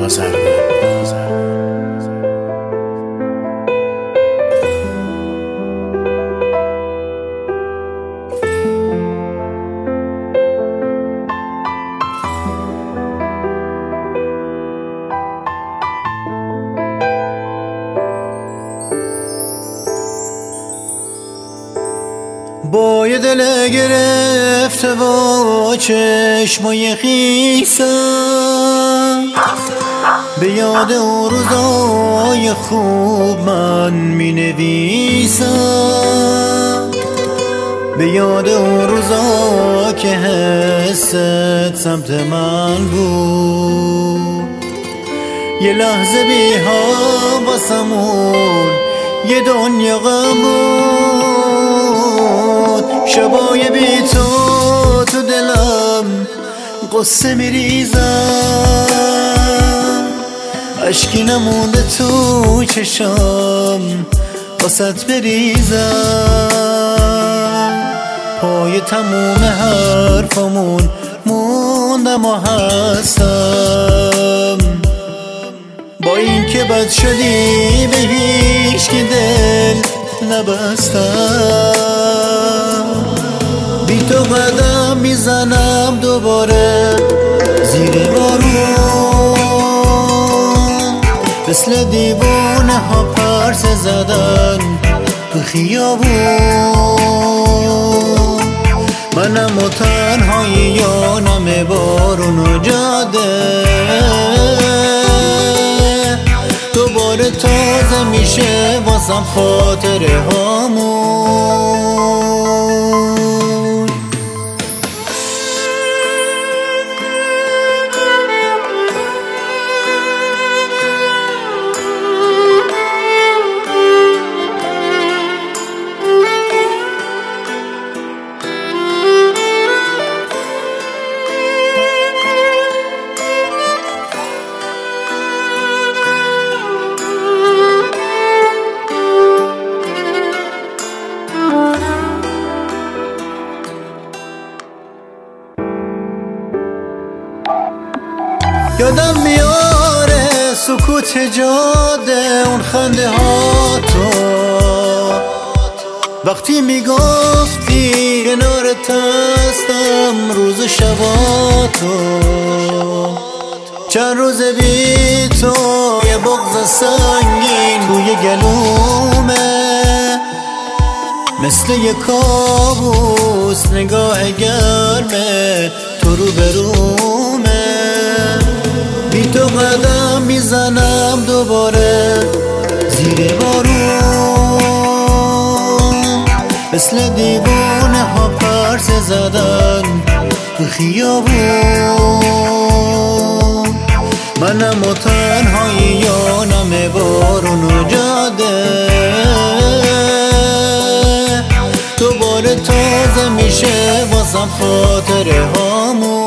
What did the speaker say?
با یه دل گرفته و چشمای خیسم به یاد اون روزای خوب من می نویسم، به یاد اون روزا که حست سمت من بود. یه لحظه بی هم واسمون یه دنیا غم بود. شبای بی تو دلم قصه می ریزم، اشکی نمونده تو چشم واسط بریزم. پای تموم حرفامون موندم و هستم، با این که بد شدی به هیچ کی دل نبستم. بی تو قدم میزنم دوباره زیر بارون، مثل دیوانه ها پرسه زدن تو خیابون. منم و تنهایی یا نم بارون و جاده، دوباره تازه میشه واسم خاطره هامون. یادم میاره سکوت جاده، اون خنده ها تو وقتی میگفتی کنارت هستم روز شبا تو. چند روز بی تو یه بغض سنگین توی گلومه، مثل یه کابوس نگاه گرمه تو رو برومه. بی تو قدم میزنم دوباره زیر بارون، مثل دیوانه ها پرسه زدن تو خیابون. منم و تنهایی یا نم بارون و جاده، دوباره تازه میشه واسم خاطره هامون.